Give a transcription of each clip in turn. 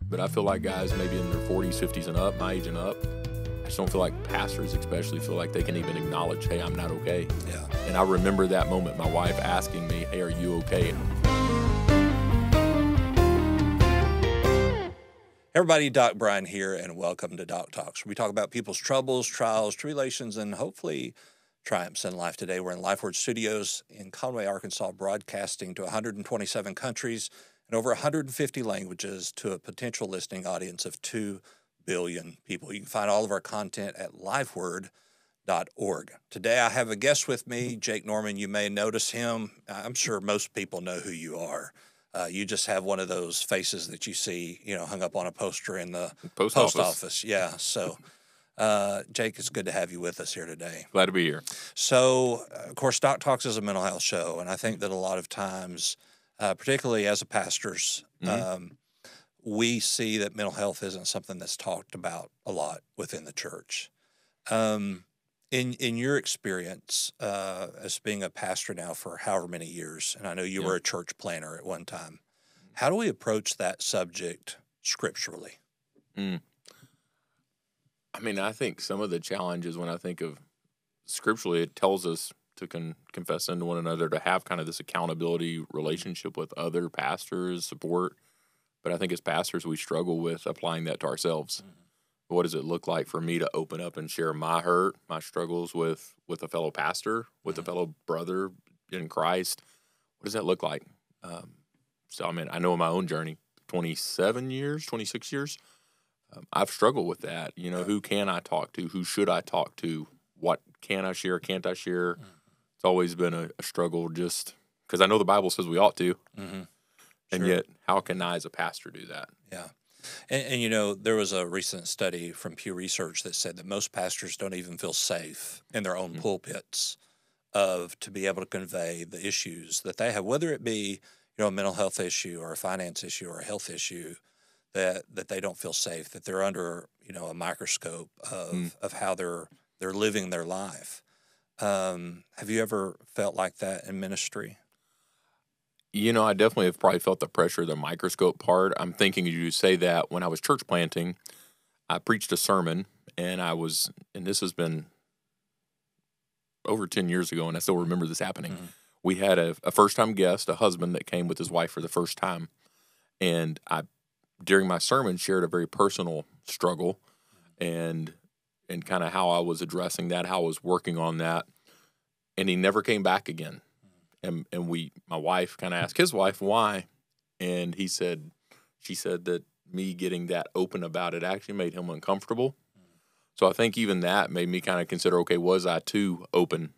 but I feel like guys maybe in their 40s, 50s and up, my age and up, I just don't feel like pastors especially feel like they can even acknowledge, hey, I'm not okay. Yeah. And I remember that moment, my wife asking me, hey, are you okay? Everybody, Doc Brian here, and welcome to Doc Talks, where we talk about people's troubles, trials, tribulations, and hopefully triumphs in life. Today, we're in LifeWord Studios in Conway, Arkansas, broadcasting to 127 countries and over 150 languages to a potential listening audience of 2 billion people. You can find all of our content at lifeword.org. Today, I have a guest with me, Jake Norman. You may notice him. I'm sure most people know who you are. You just have one of those faces that you see, hung up on a poster in the Post office. Yeah. So, Jake, it's good to have you with us here today. Glad to be here. So, of course, Doc Talks is a mental health show, and I think that a lot of times, particularly as a pastors, we see that mental health isn't something that's talked about a lot within the church. In your experience as being a pastor now for however many years, and I know you were a church planner at one time, how do we approach that subject scripturally? I mean, I think some of the challenges when I think of scripturally, it tells us to confess unto one another, to have kind of this accountability relationship with other pastors, support. But I think as pastors, we struggle with applying that to ourselves. What does it look like for me to open up and share my hurt, my struggles with a fellow pastor, with a fellow brother in Christ? What does that look like? So, I mean, I know in my own journey, 26 years, I've struggled with that. Who can I talk to? Who should I talk to? What can I share? Can't I share? It's always been a struggle just because I know the Bible says we ought to. And yet, how can I as a pastor do that? Yeah. And there was a recent study from Pew Research that said that most pastors don't even feel safe in their own pulpits to be able to convey the issues that they have, whether it be, a mental health issue or a finance issue or a health issue, that they don't feel safe, that they're under, a microscope of how they're living their life. Have you ever felt like that in ministry? I definitely have probably felt the pressure of the microscope part. I'm thinking you say that when I was church planting, I preached a sermon, and this has been over 10 years ago, and I still remember this happening. We had a first-time guest, a husband that came with his wife for the first time, and I, during my sermon, shared a very personal struggle and kind of how I was addressing that, how I was working on that, and he never came back again. And my wife kind of asked his wife why, and she said that me getting that open about it actually made him uncomfortable. So I think even that made me kind of consider, okay, was I too open?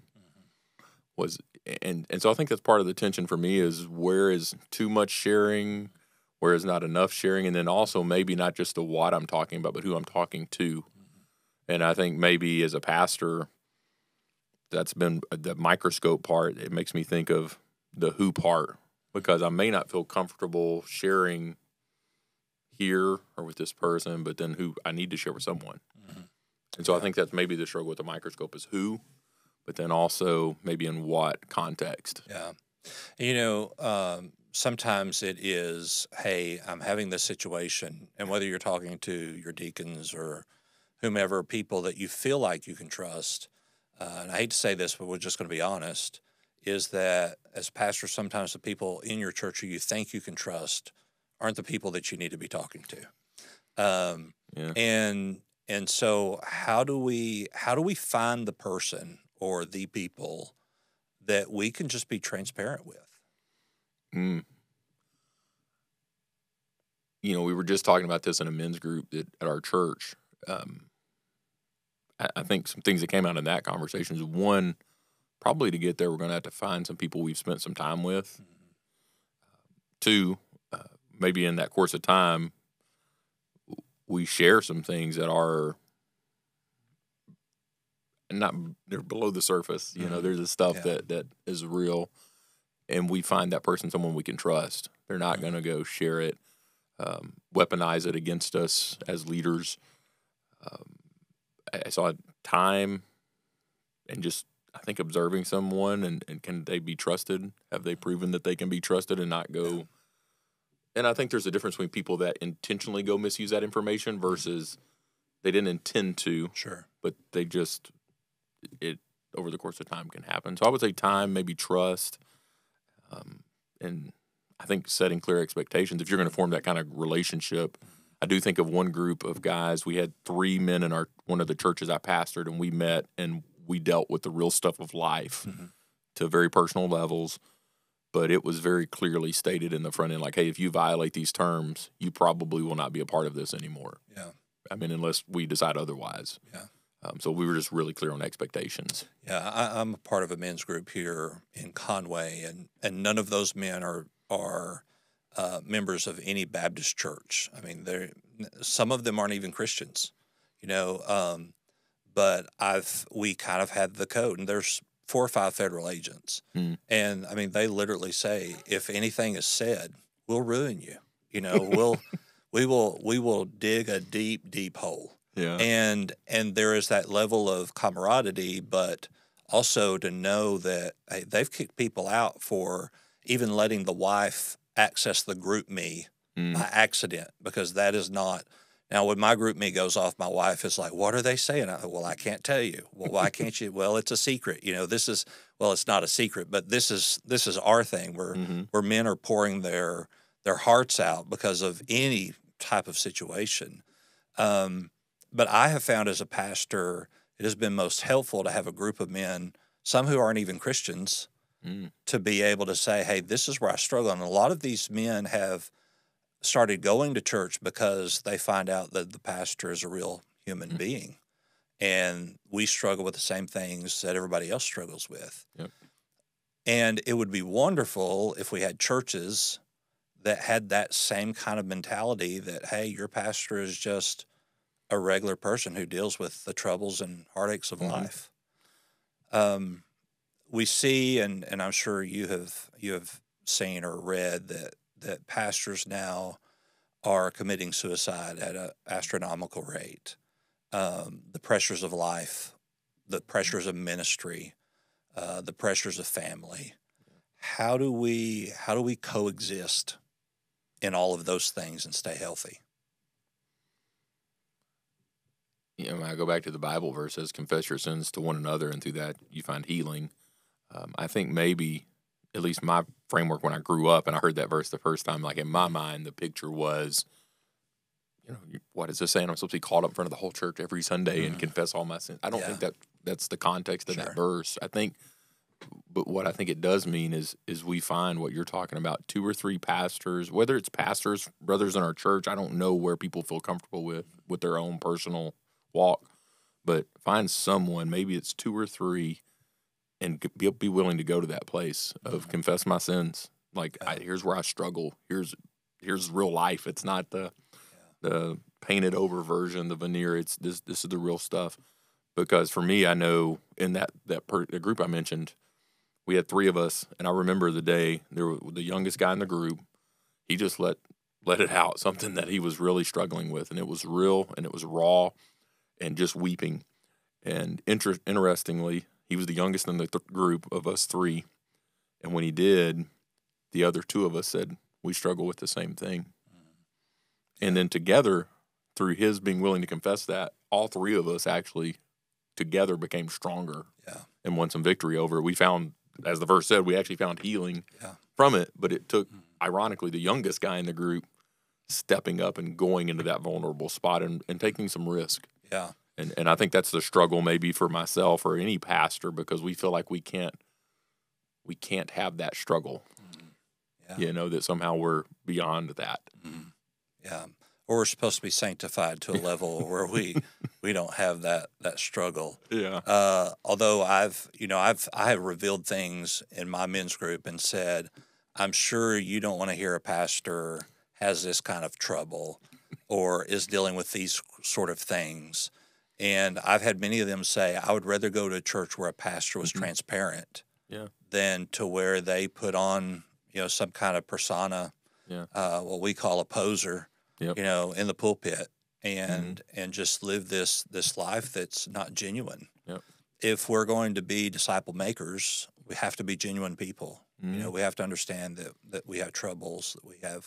And so I think that's part of the tension for me is where is too much sharing, where is not enough sharing, and then also maybe not just the what I'm talking about, but who I'm talking to. And I think maybe as a pastor, that's been the microscope part. It makes me think of the who part because I may not feel comfortable sharing here or with this person, but then who I need to share with someone. And so I think that's maybe the struggle with the microscope is who, but then also maybe in what context. Yeah. Sometimes it is, hey, I'm having this situation, and whether you're talking to your deacons or whomever, people that you feel like you can trust, and I hate to say this, but we're just going to be honest, is that as pastors, sometimes the people in your church who you think you can trust aren't the people that you need to be talking to. And so how do we find the person or the people that we can just be transparent with? We were just talking about this in a men's group at our church. I think some things that came out in that conversation is one, probably to get there, we're going to have to find some people we've spent some time with. Two, maybe in that course of time, we share some things that are they're below the surface. There's this stuff that is real, and we find that person someone we can trust. They're not going to go share it, weaponize it against us as leaders. I saw time and just, I think, observing someone and can they be trusted? Have they proven that they can be trusted and not go And I think there's a difference between people that intentionally go misuse that information versus they didn't intend to, Sure. but they just, it over the course of time can happen. So I would say time, maybe trust, and I think setting clear expectations. If you're going to form that kind of relationship, I do think of one group of guys. We had 3 men in one of the churches I pastored, and we met and we dealt with the real stuff of life to very personal levels. But it was very clearly stated in the front end, like, hey, if you violate these terms, you probably will not be a part of this anymore. Yeah. I mean, unless we decide otherwise. Yeah. So we were just really clear on expectations. Yeah, I'm a part of a men's group here in Conway, and none of those men are members of any Baptist church. I mean, some of them aren't even Christians, but we kind of had the code, and there's 4 or 5 federal agents, and I mean, they literally say, if anything is said, we'll ruin you. We will dig a deep, deep hole. Yeah. And there is that level of camaraderie, but also to know that they've kicked people out for even letting the wife access the group me by accident, because that is not. Now, when my group me goes off, my wife is like, "What are they saying?" Well, I can't tell you. Well, why can't you? Well, it's a secret. It's not a secret, but this is our thing where men are pouring their hearts out because of any type of situation. But I have found as a pastor, it has been most helpful to have a group of men, some who aren't even Christians, to be able to say, hey, this is where I struggle. And a lot of these men have started going to church because they find out that the pastor is a real human being. And we struggle with the same things that everybody else struggles with. Yep. And it would be wonderful if we had churches that had that same kind of mentality that, hey, your pastor is just a regular person who deals with the troubles and heartaches of life. We see, and I'm sure you have seen or read that pastors now are committing suicide at an astronomical rate. The pressures of life, the pressures of ministry, the pressures of family. How do we coexist in all of those things and stay healthy? I go back to the Bible verse, says, confess your sins to one another, and through that you find healing. I think maybe, at least my framework when I grew up and I heard that verse the first time, like in my mind, the picture was, what is this saying? I'm supposed to be called up in front of the whole church every Sunday and confess all my sins. I don't think that's the context of that verse. But what I think it does mean is we find what you're talking about, 2 or 3 pastors, whether it's pastors, brothers in our church, I don't know where people feel comfortable with their own personal walk, but find someone, maybe it's 2 or 3, and be willing to go to that place of confess my sins. Like, here's where I struggle. Here's real life. It's not the painted over version, the veneer. It's this is the real stuff. Because for me, I know in the group I mentioned, we had 3 of us, and I remember the day the youngest guy in the group, he just let it out, something that he was really struggling with, and it was real and it was raw, and just weeping. And interestingly, he was the youngest in the group of us 3, and when he did, the other 2 of us said, we struggle with the same thing. And then together, through his being willing to confess that, all 3 of us actually together became stronger and won some victory over it. We found, as the verse said, we actually found healing from it, but it took, ironically, the youngest guy in the group stepping up and going into that vulnerable spot and taking some risk. Yeah. And I think that's the struggle maybe for myself or any pastor, because we feel like we can't have that struggle. That somehow we're beyond that. Yeah. Or we're supposed to be sanctified to a level where we don't have that struggle. Yeah. Although I have revealed things in my men's group and said, I'm sure you don't want to hear a pastor has this kind of trouble or is dealing with these sort of things. And I've had many of them say, I would rather go to a church where a pastor was transparent than to where they put on, some kind of persona, what we call a poser, in the pulpit and just live this life that's not genuine. Yep. If we're going to be disciple makers, we have to be genuine people. We have to understand that we have troubles, that we have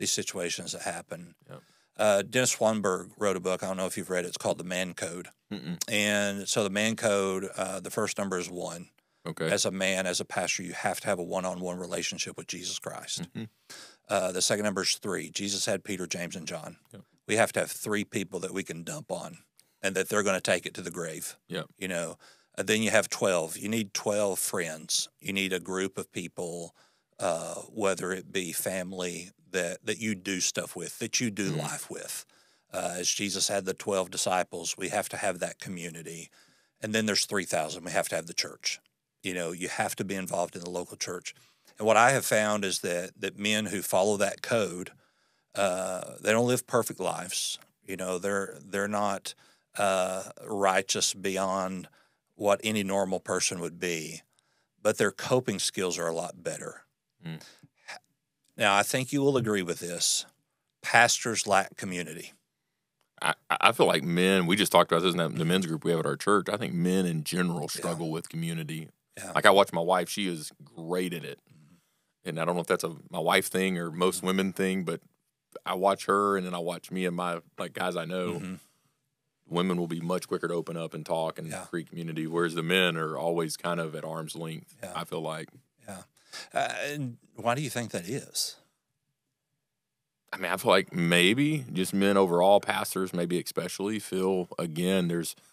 these situations that happen. Yep. Dennis Swanberg wrote a book. I don't know if you've read it. It's called The Man Code. Mm-mm. And so the Man Code, the first number is 1. Okay. As a man, as a pastor, you have to have a one-on-one relationship with Jesus Christ. Mm-hmm. The second number is 3. Jesus had Peter, James, and John. Yep. We have to have 3 people that we can dump on and that they're going to take it to the grave. Yep. You know, then you have 12. You need 12 friends. You need a group of people, whether it be family that you do stuff with, that you do life with. As Jesus had the 12 disciples, we have to have that community. And then there's 3,000. We have to have the church. You know, you have to be involved in the local church. And what I have found is that men who follow that code, they don't live perfect lives. You know, they're not righteous beyond what any normal person would be, but their coping skills are a lot better. Mm. Now, I think you will agree with this. Pastors lack community. I feel like men, we just talked about this in the men's group we have at our church. I think men in general struggle with community. Yeah. Like I watch my wife, she is great at it. And I don't know if that's my wife thing or most women thing, but I watch her and then I watch me and my guys I know. Mm-hmm. Women will be much quicker to open up and talk and create community, whereas the men are always kind of at arm's length, I feel like. Yeah. And why do you think that is? I mean, I feel like maybe just men overall, pastors maybe especially, feel, again,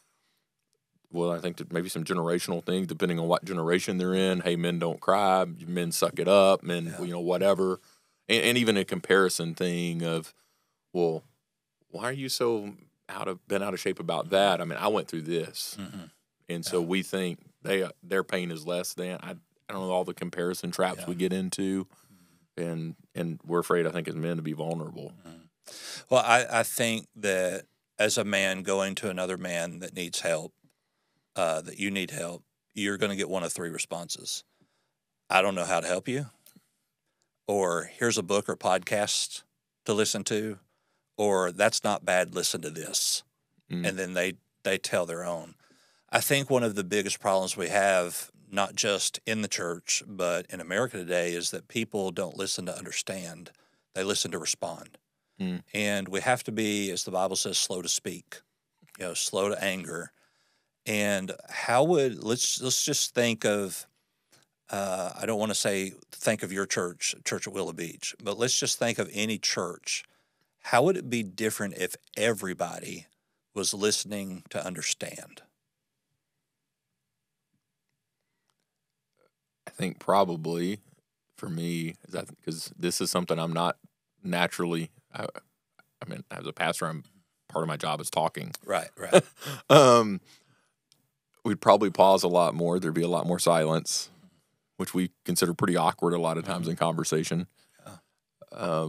I think that maybe some generational things, depending on what generation they're in. Hey, men don't cry. Men suck it up. Men, whatever. And even a comparison thing of, well, why are you so out of shape about that? I mean, I went through this. Mm-hmm. And so we think their pain is less than. I don't know all the comparison traps we get into. And we're afraid, I think, as men to be vulnerable. Well, I think that as a man going to another man that needs help, that you need help, you're going to get one of 3 responses. I don't know how to help you. Or here's a book or podcast to listen to. Or that's not bad, listen to this. And then they tell their own. I think one of the biggest problems we have, not just in the church, but in America today, is that people don't listen to understand. They listen to respond. And we have to be, as the Bible says, slow to speak, slow to anger. And let's just think of, I don't want to say think of your church at Willow Beach, but let's just think of any church. How would it be different if everybody was listening to understand? I think probably for me, because this is something I'm not naturally, I mean, as a pastor, part of my job is talking. Right. We'd probably pause a lot more. There'd be a lot more silence, which we consider pretty awkward a lot of times in conversation. Yeah.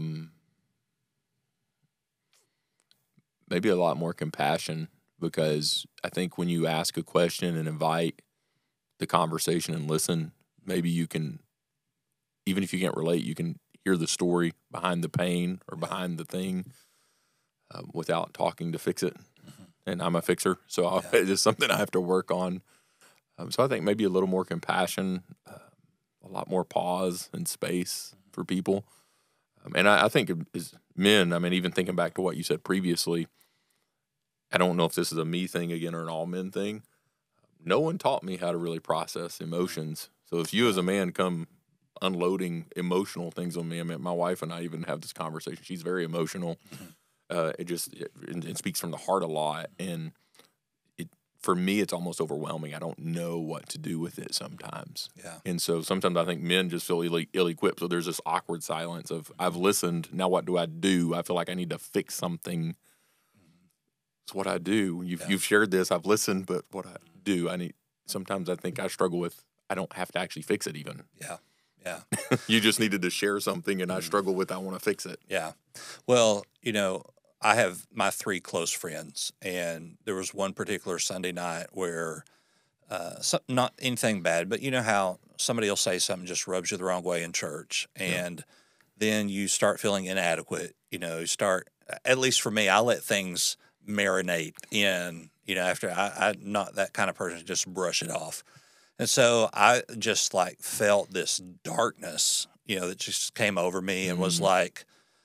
Maybe a lot more compassion, because I think when you ask a question and invite the conversation and listen, maybe you can, even if you can't relate, you can hear the story behind the pain or behind the thing without talking to fix it. And I'm a fixer, so it's something I have to work on. So I think maybe a little more compassion, a lot more pause and space for people. And I think as men, I mean, even thinking back to what you said previously, I don't know if this is a me thing again or an all men thing. No one taught me how to really process emotions. So if you as a man come unloading emotional things on me, I mean, my wife and I even have this conversation. She's very emotional. It speaks from the heart a lot. And for me, it's almost overwhelming. I don't know what to do with it sometimes. Yeah. And so sometimes I think men just feel ill-equipped. So there's this awkward silence of, I've listened, now what do I do? I feel like I need to fix something. It's what I do. You've shared this, I've listened, but what I do, sometimes I think I struggle with, I don't have to actually fix it even. Yeah. You just needed to share something, and I struggle with, I want to fix it. Yeah. Well, I have my 3 close friends, and there was one particular Sunday night where, not anything bad, but you know how somebody will say something just rubs you the wrong way in church, and then you start feeling inadequate. You start, at least for me, I let things marinate in, after I'm not that kind of person to just brush it off. And so I just felt this darkness, that just came over me and was like,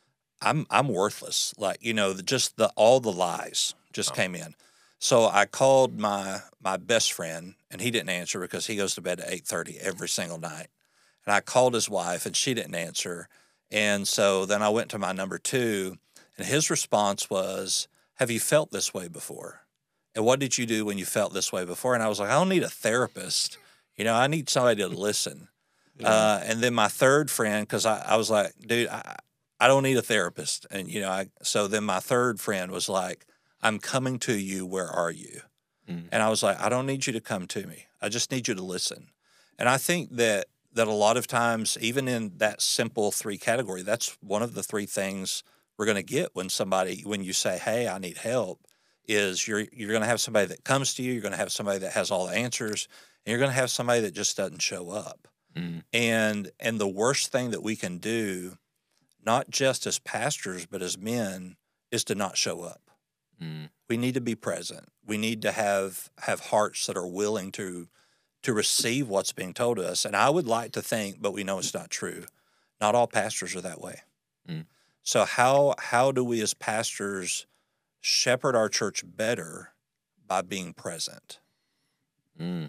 I'm worthless. Like, just all the lies just Oh. came in. So I called my best friend, and he didn't answer because he goes to bed at 8:30 every single night. And I called his wife, and she didn't answer. And so then I went to my number two, and his response was, "Have you felt this way before? And what did you do when you felt this way before?" And I was like, "I don't need a therapist. I need somebody to listen." Yeah. And then my third friend, because I was like, "Dude, I don't need a therapist." And, so then my third friend was like, "I'm coming to you. Where are you?" Mm. And I was like, "I don't need you to come to me. I just need you to listen." And I think that a lot of times, even in that simple three category, that's one of the three things we're going to get when you say, "Hey, I need help," is you're going to have somebody that comes to you, you're going to have somebody that has all the answers, and you're going to have somebody that just doesn't show up. Mm. And the worst thing that we can do, not just as pastors but as men, is to not show up. Mm. We need to be present. We need to have hearts that are willing to receive what's being told to us. And I would like to think, but we know it's not true, not all pastors are that way. Mm. So how do we as pastors shepherd our church better by being present? Mm.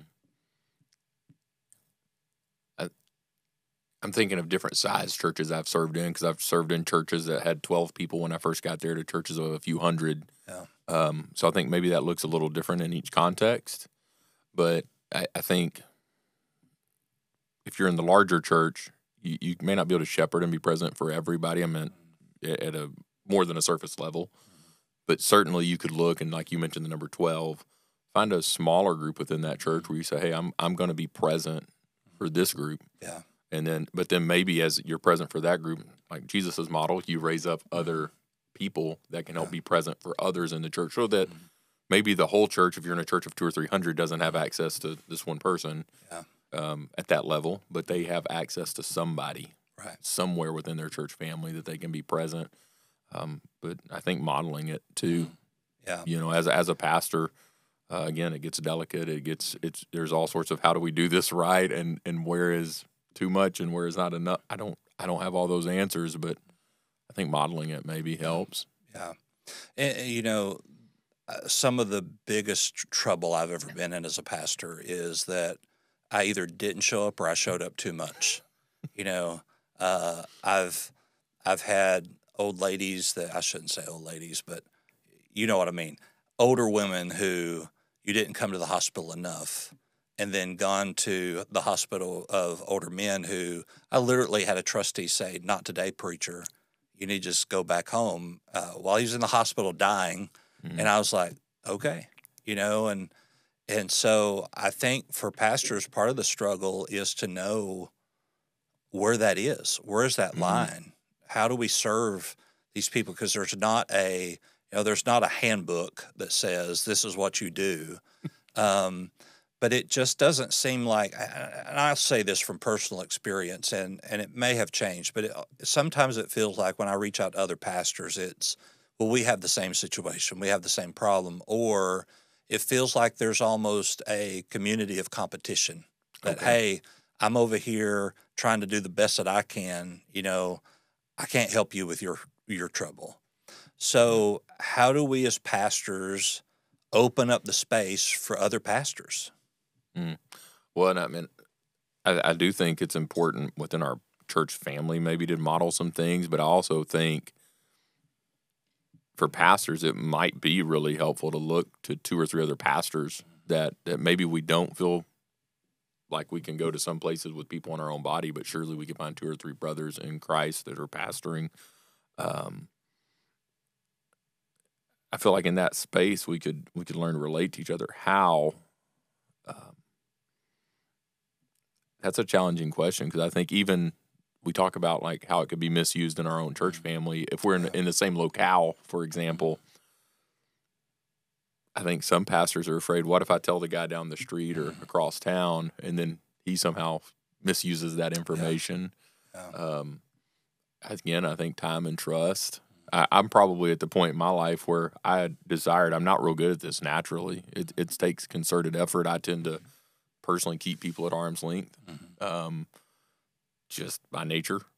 I'm thinking of different size churches I've served in, because I've served in churches that had 12 people when I first got there to churches of a few hundred. Yeah. So I think maybe that looks a little different in each context. But I think if you're in the larger church, you may not be able to shepherd and be present for everybody. I mean, at a more than a surface level. But certainly you could look, and like you mentioned, the number 12, find a smaller group within that church where you say, "Hey, I'm going to be present for this group." Yeah. But then maybe as you're present for that group, like Jesus's model, you raise up other people that can help be present for others in the church, so that maybe the whole church, if you're in a church of 200 or 300, doesn't have access to this one person at that level, but they have access to somebody somewhere within their church family that they can be present. But I think modeling it too, as a pastor, again, it gets delicate. There's all sorts of how do we do this right, and where is too much and where is not enough. I don't have all those answers, but I think modeling it maybe helps. Yeah. And, some of the biggest trouble I've ever been in as a pastor is that I either didn't show up or I showed up too much. I've had old ladies that, I shouldn't say old ladies, but you know what I mean. Older women who you didn't come to the hospital enough, and then gone to the hospital of older men who I literally had a trustee say, "Not today, preacher. You need to just go back home," while he was in the hospital dying. Mm-hmm. And I was like, okay, and so I think for pastors, part of the struggle is to know where that is. Where is that line? How do we serve these people? Because there's not a handbook that says this is what you do. But it just doesn't seem like, and I'll say this from personal experience, and it may have changed, but sometimes it feels like when I reach out to other pastors, it's, well, we have the same situation, we have the same problem, or it feels like there's almost a community of competition that, hey, I'm over here trying to do the best that I can, I can't help you with your trouble. So how do we as pastors open up the space for other pastors? Well, and I mean, I do think it's important within our church family maybe to model some things, but I also think for pastors, it might be really helpful to look to 2 or 3 other pastors that maybe we don't feel like we can go to some places with people in our own body, but surely we can find 2 or 3 brothers in Christ that are pastoring. I feel like in that space we could learn to relate to each other. How? That's a challenging question, because I think even we talk about like how it could be misused in our own church family. If we're in the same locale, for example, I think some pastors are afraid, what if I tell the guy down the street or across town and then he somehow misuses that information? Again, I think time and trust. I'm probably at the point in my life where I'm not real good at this naturally. It takes concerted effort. I tend to personally keep people at arm's length, just by nature.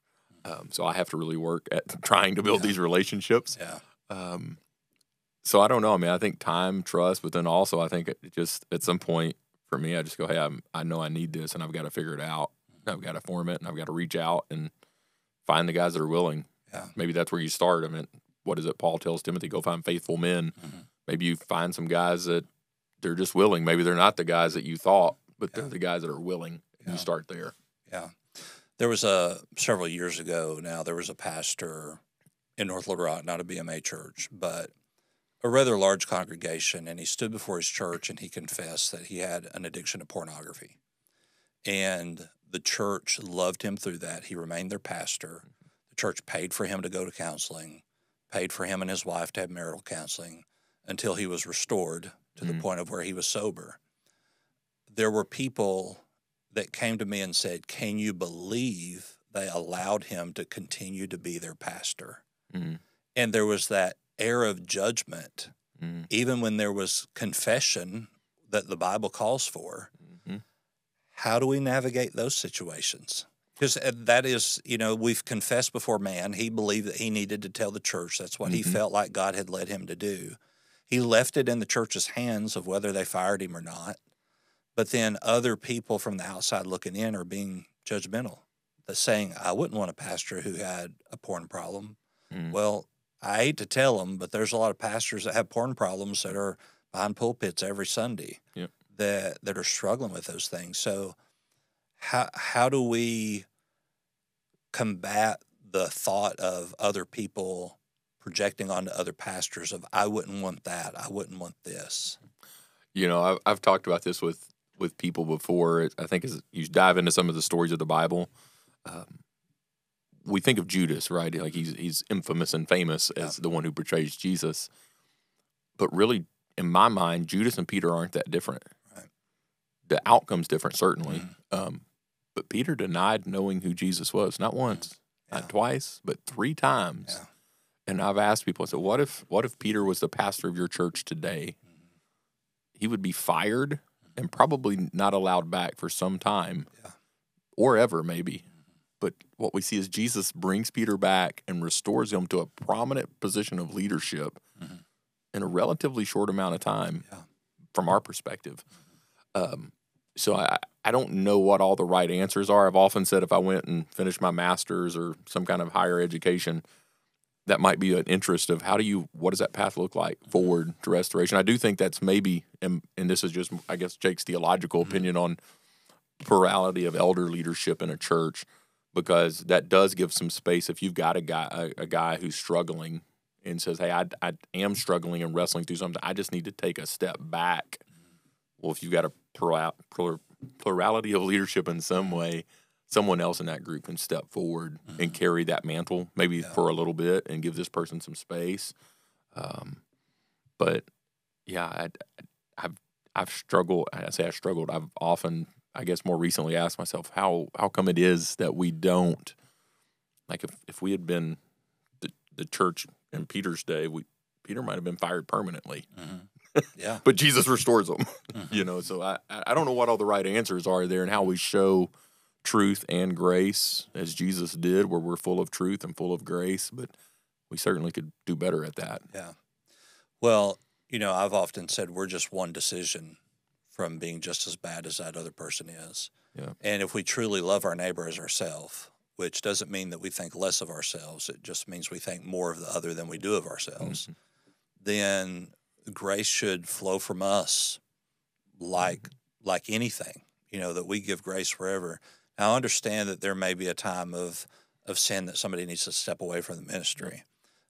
So I have to really work at trying to build these relationships. Yeah. So I don't know. I mean, I think time, trust, but then also I think it just at some point for me, I just go, hey, I know I need this, and I've got to figure it out. I've got to form it, and I've got to reach out and find the guys that are willing. Yeah. Maybe that's where you start. I mean, what is it? Paul tells Timothy, go find faithful men. Maybe you find some guys that they're just willing. Maybe they're not the guys that you thought, but they're the guys that are willing. And you start there. Yeah. There was several years ago now, there was a pastor in North Little Rock, not a BMA church, but a rather large congregation, and he stood before his church and he confessed that he had an addiction to pornography. And the church loved him through that. He remained their pastor. The church paid for him to go to counseling, paid for him and his wife to have marital counseling until he was restored to the point of where he was sober. There were people that came to me and said, can you believe they allowed him to continue to be their pastor? And there was that air of judgment, even when there was confession that the Bible calls for. How do we navigate those situations? Because that is, we've confessed before man. He believed that he needed to tell the church. That's what he felt like God had led him to do. He left it in the church's hands of whether they fired him or not. But then other people from the outside looking in are being judgmental. They're saying, I wouldn't want a pastor who had a porn problem. Well, I hate to tell them, but there's a lot of pastors that have porn problems that are behind pulpits every Sunday that are struggling with those things. So how do we combat the thought of other people projecting onto other pastors of, I wouldn't want that, I wouldn't want this? I've talked about this with people before. I think as you dive into some of the stories of the Bible, we think of Judas, right? Like he's infamous and famous as the one who betrays Jesus. But really, in my mind, Judas and Peter aren't that different. Right. The outcome's different, certainly. But Peter denied knowing who Jesus was, not once, not twice, but 3 times. Yeah. And I've asked people, I said, what if Peter was the pastor of your church today? He would be fired and probably not allowed back for some time, or ever maybe. But what we see is Jesus brings Peter back and restores him to a prominent position of leadership in a relatively short amount of time from our perspective. So I don't know what all the right answers are. I've often said if I went and finished my master's or some kind of higher education, that might be an interest of what does that path look like forward to restoration? I do think that's maybe, and this is just, I guess, Jake's theological opinion on plurality of elder leadership in a church, because that does give some space if you've got a guy who's struggling and says, hey, I am struggling and wrestling through something. I just need to take a step back. Well, if you've got a plurality of leadership in some way, someone else in that group can step forward and carry that mantle, maybe for a little bit, and give this person some space. But yeah, I've struggled. I say I struggled. I've often, I guess, more recently asked myself, how come it is that we don't, like, if we had been the church in Peter's day, Peter might have been fired permanently. Yeah. But Jesus restores them. So I don't know what all the right answers are there and how we show truth and grace as Jesus did, where we're full of truth and full of grace, but we certainly could do better at that. Yeah. Well, I've often said we're just one decision from being just as bad as that other person is. Yeah. And if we truly love our neighbor as ourselves, which doesn't mean that we think less of ourselves, it just means we think more of the other than we do of ourselves, then grace should flow from us like anything, that we give grace wherever. Now, I understand that there may be a time of sin that somebody needs to step away from the ministry.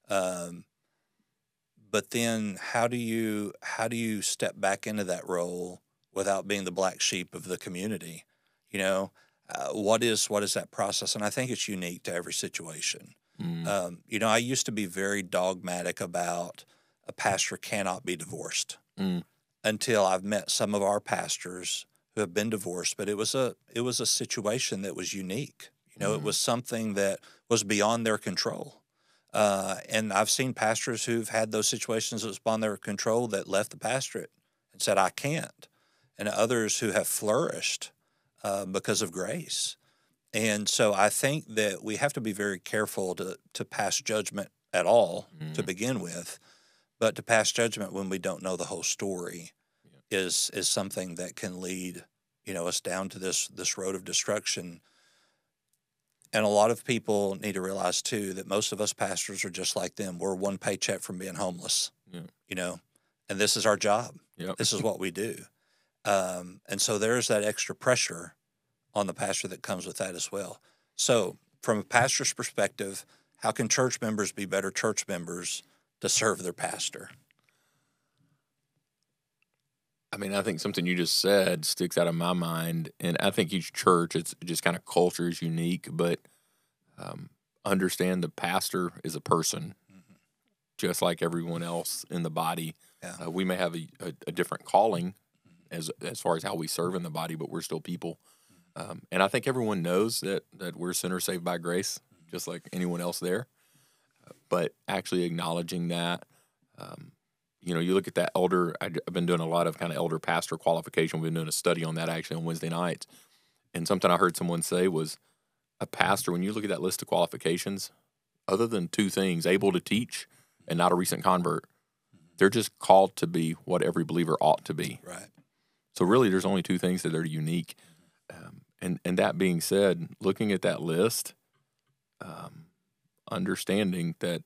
But then how do you step back into that role without being the black sheep of the community? What is that process? And I think it's unique to every situation. I used to be very dogmatic about a pastor cannot be divorced until I've met some of our pastors who have been divorced, but it was a situation that was unique. It was something that was beyond their control. And I've seen pastors who've had those situations that was beyond their control that left the pastorate and said, I can't. And others who have flourished because of grace. And so I think that we have to be very careful to pass judgment at all to begin with, but to pass judgment when we don't know the whole story is something that can lead, us down to this road of destruction. And a lot of people need to realize too that most of us pastors are just like them. We're one paycheck from being homeless, and this is our job. Yep. This is what we do. And so there's that extra pressure on the pastor that comes with that as well. So from a pastor's perspective, how can church members be better church members to serve their pastor? I mean, I think something you just said sticks out of my mind, and I think each church, it's just kind of culture is unique, but understand the pastor is a person, just like everyone else in the body. Yeah. We may have a different calling as far as how we serve in the body, but we're still people. And I think everyone knows that we're sinners saved by grace, just like anyone else there. But actually acknowledging that, you look at that elder. I've been doing a lot of kind of elder pastor qualification. We've been doing a study on that actually on Wednesday nights. And something I heard someone say was a pastor, when you look at that list of qualifications, other than two things, able to teach and not a recent convert, they're just called to be what every believer ought to be. Right. So really there's only two things that are unique. And that being said, looking at that list, understanding that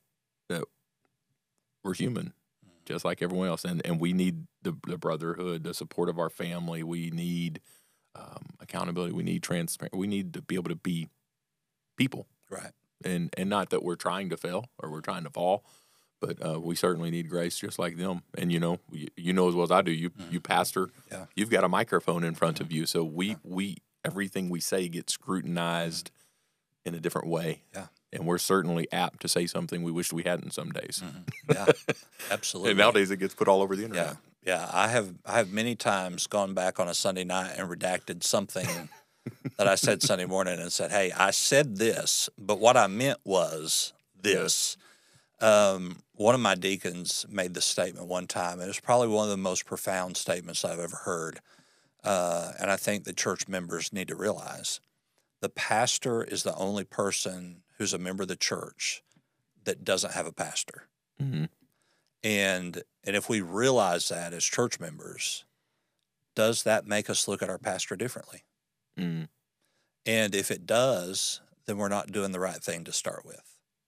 we're human, just like everyone else, and we need the brotherhood, the support of our family. We need accountability. We need transparency. We need to be able to be people, Right. And not that we're trying to fail or we're trying to fall, but we certainly need grace, just like them. And you know as well as I do. You pastor, you've got a microphone in front of you, so we everything we say gets scrutinized in a different way. Yeah. And we're certainly apt to say something we wish we hadn't some days. Yeah, absolutely. And nowadays it gets put all over the internet. Yeah. I have many times gone back on a Sunday night and redacted something that I said Sunday morning and said, "Hey, I said this, but what I meant was this." One of my deacons made the statement one time, and it's probably one of the most profound statements I've ever heard. And I think the church members need to realize the pastor is the only person who's a member of the church that doesn't have a pastor. Mm-hmm. And if we realize that as church members, does that make us look at our pastor differently? Mm-hmm. And if it does, then we're not doing the right thing to start with.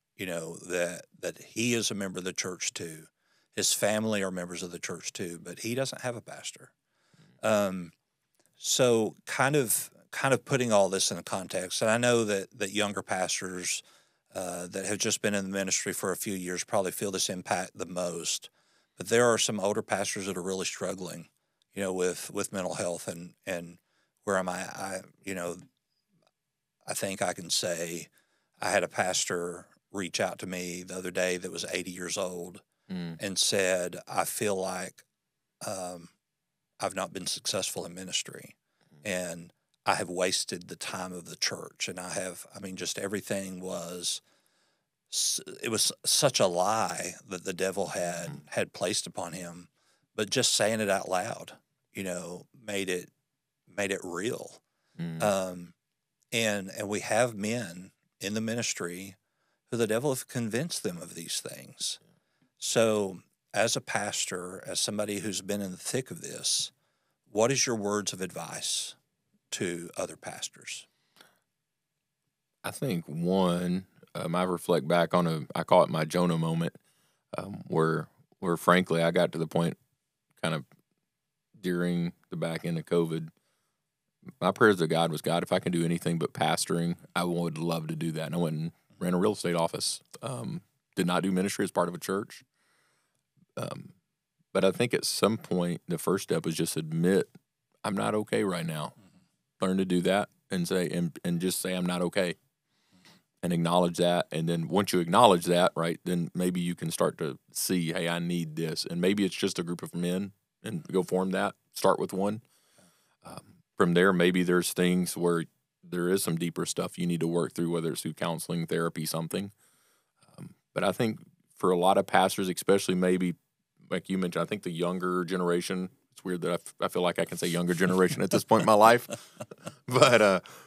That he is a member of the church too. His family are members of the church too, but he doesn't have a pastor. So kind of putting all this in context, and I know that younger pastors that have just been in the ministry for a few years probably feel this impact the most, but there are some older pastors that are really struggling, with mental health and where am I think I can say I had a pastor reach out to me the other day that was 80 years old and said, I feel like I've not been successful in ministry and I have wasted the time of the church. And just everything was such a lie that the devil had placed upon him, but just saying it out loud, made it real. And we have men in the ministry who the devil have convinced them of these things. So as a pastor, as somebody who's been in the thick of this, what is your words of advice to other pastors? I think one, I reflect back on I call it my Jonah moment, where frankly I got to the point kind of during the back end of COVID. My prayers to God was, God, if I can do anything but pastoring, I would love to do that. And I went and ran a real estate office. Did not do ministry as part of a church. But I think at some point, the first step is just admit I'm not okay right now. Learn to do that and say, and just say I'm not okay and acknowledge that. And then once you acknowledge that, right, then maybe you can start to see, hey, I need this. And maybe it's just a group of men and go form that. Start with one. From there, maybe there's things where there is some deeper stuff you need to work through, whether it's through counseling, therapy, something. But I think for a lot of pastors, especially maybe, like you mentioned, I think the younger generation, it's weird that I feel like I can say younger generation at this point in my life. But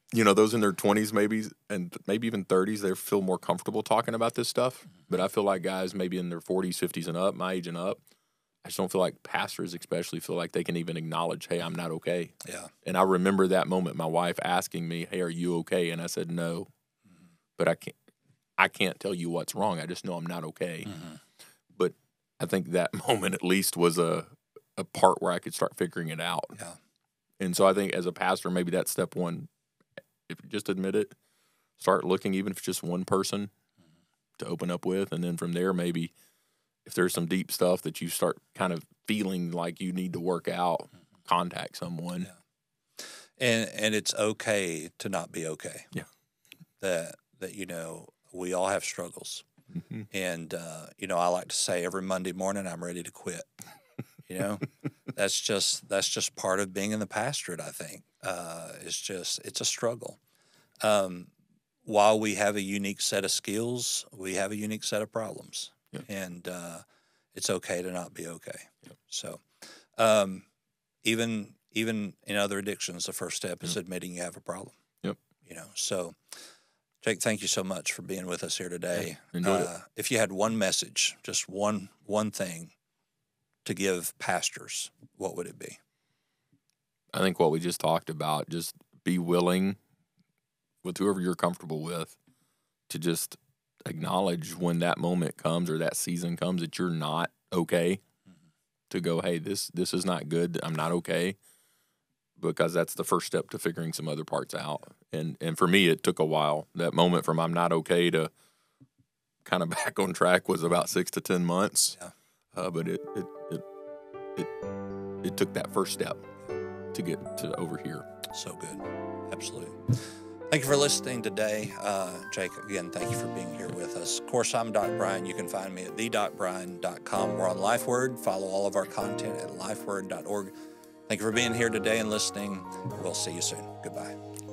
those in their 20s maybe and maybe even 30s, they feel more comfortable talking about this stuff. But I feel like guys maybe in their 40s, 50s and up, my age and up, I just don't feel like pastors especially feel like they can even acknowledge, hey, I'm not okay. Yeah. And I remember that moment, my wife asking me, hey, are you okay? And I said, no, but I can't tell you what's wrong. I just know I'm not okay. But I think that moment at least was a part where I could start figuring it out. Yeah. And so I think as a pastor, maybe that's step one. If you just admit it, start looking, even if it's just one person to open up with. And then from there, maybe if there's some deep stuff that you start kind of feeling like you need to work out, contact someone. Yeah. And it's okay to not be okay. Yeah. That we all have struggles. And, I like to say every Monday morning I'm ready to quit. That's just part of being in the pastorate, I think. It's a struggle. While we have a unique set of skills, we have a unique set of problems. Yep. And it's okay to not be okay. Yep. So even in other addictions, the first step is admitting you have a problem. Yep. So Jake, thank you so much for being with us here today. Enjoyed it. If you had one message, just one thing to give pastors, what would it be? I think what we just talked about, just be willing with whoever you're comfortable with to just acknowledge when that moment comes or that season comes that you're not okay, to go, hey, this is not good. I'm not okay, because that's the first step to figuring some other parts out. And for me, it took a while. That moment from I'm not okay to kind of back on track was about 6 to 10 months. Yeah. But it took that first step to get to over here. So good. Absolutely. Thank you for listening today. Jake, again, thank you for being here with us. Of course, I'm Doc Bryan. You can find me at thedocbryan.com. We're on LifeWord. Follow all of our content at lifeword.org. Thank you for being here today and listening. We'll see you soon. Goodbye.